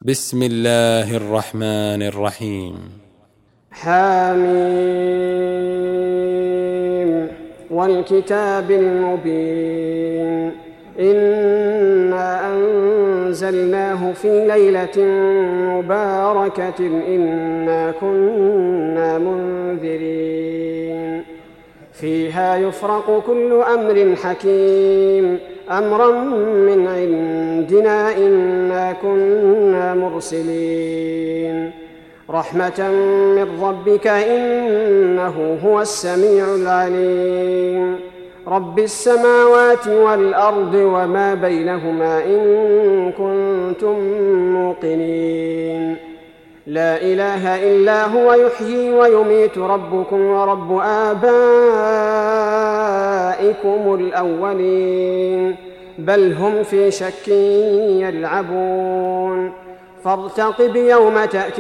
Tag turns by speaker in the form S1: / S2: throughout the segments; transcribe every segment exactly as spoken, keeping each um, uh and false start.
S1: بسم الله الرحمن الرحيم.
S2: حميم والكتاب المبين إنا أنزلناه في ليلة مباركة إنا كنا منذرين فيها يفرق كل أمر حكيم أمرا من عندنا إنا كنا مرسلين رحمة من ربك إنه هو السميع العليم رب السماوات والأرض وما بينهما إن كنتم موقنين لا إله إلا هو يحيي ويميت ربكم ورب آبائكم الأولين بل هم في شك يلعبون فارتقب يوم تأتي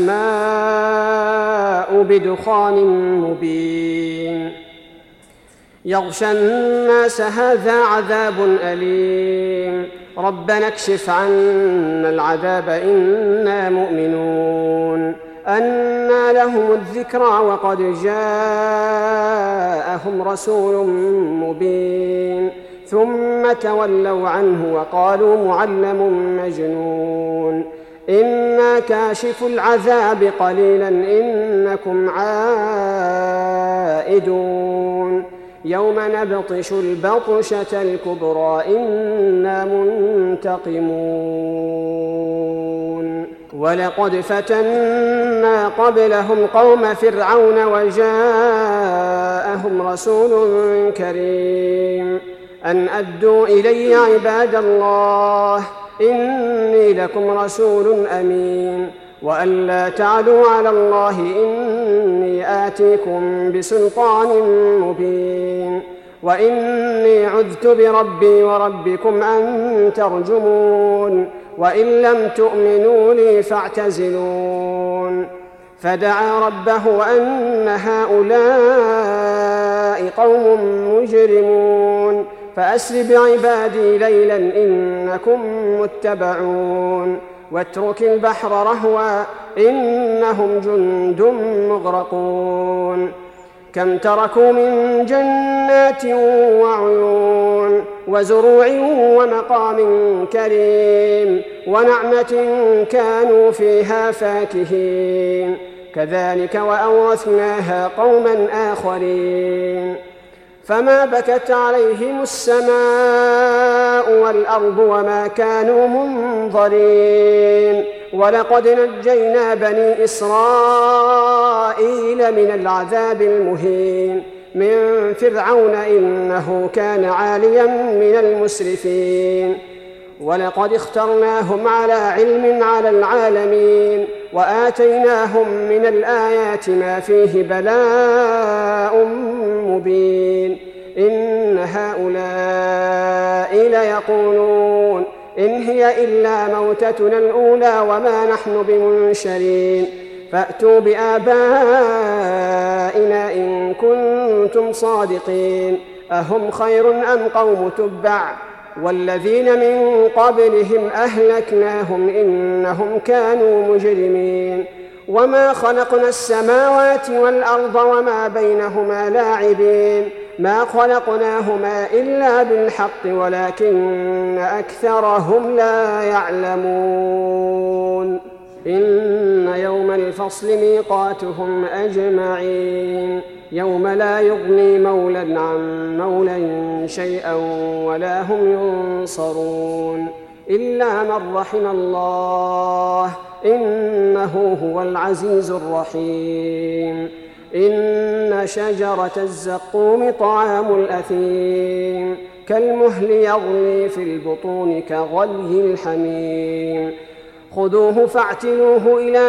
S2: السماء بدخان مبين يغشى الناس هذا عذاب أليم ربنا اكشف عنا العذاب إنا مؤمنون أنى لهم الذكرى وقد جاءهم رسول مبين ثم تولوا عنه وقالوا معلم مجنون إنا كاشف العذاب قليلا إنكم عائدون يوم نبطش البطشة الكبرى إنا منتقمون ولقد فتنا قبلهم قوم فرعون وجاءهم رسول كريم أن أدوا إلي عباد الله إني لكم رسول أمين وأن لا تعلوا على الله إني آتيكم بسلطان مبين وإني عذت بربي وربكم أن ترجمون وإن لم تؤمنوا لي فاعتزلون فدعا ربه أن هؤلاء قوم مجرمون فأسر بعبادي ليلا إنكم متبعون واترك البحر رهوا إنهم جند مغرقون كم تركوا من جنات وعيون وزروع ومقام كريم ونعمة كانوا فيها فاكهين كذلك وأورثناها قوما آخرين فما بكت عليهم السماء والأرض وما كانوا منظرين ولقد نجينا بني إسرائيل من العذاب المهين من فرعون إنه كان عاليا من المسرفين ولقد اخترناهم على علم على العالمين وآتيناهم من الآيات ما فيه بلاء مبين إن هؤلاء ليقولون إن هي إلا موتتنا الأولى وما نحن بمنشرين فأتوا بآبائنا إن كنتم صادقين أهم خير أم قوم تبع والذين من قبلهم أهلكناهم إنهم كانوا مجرمين وما خلقنا السماوات والأرض وما بينهما لاعبين ما خلقناهما إلا بالحق ولكن أكثرهم لا يعلمون إن يوم الفصل ميقاتهم أجمعين يوم لا يغني مولى عن مولى شيئا ولا هم ينصرون إلا من رحم الله إنه هو العزيز الرحيم إن شجرة الزقوم طعام الأثيم كالمهل يغلي في البطون كغلي الحميم خذوه فاعتلوه إلى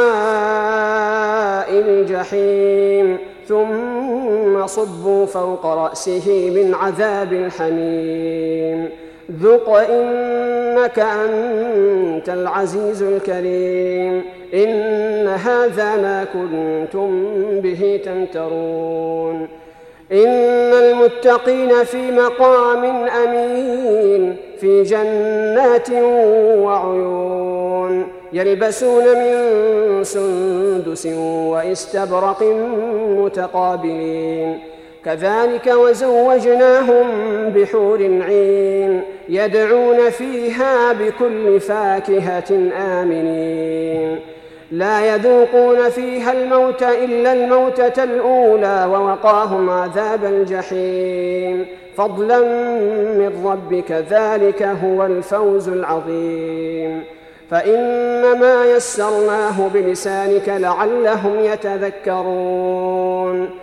S2: سواء الجحيم ثم صبوا فوق رأسه من عذاب الحميم ذق إنك أنت العزيز الكريم إن هذا ما كنتم به تمترون إن المتقين في مقام أمين في جنات وعيون يلبسون من سندس وإستبرق متقابلين كذلك وزوجناهم بحور عين يدعون فيها بكل فاكهة آمنين لا يذوقون فيها الموت إلا الموتة الأولى ووقاهم عذاب الجحيم فضلا من ربك ذلك هو الفوز العظيم فإنما يسرناه بلسانك لعلهم يتذكرون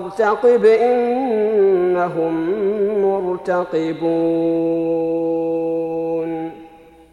S2: فارتقب إنهم مرتقبون.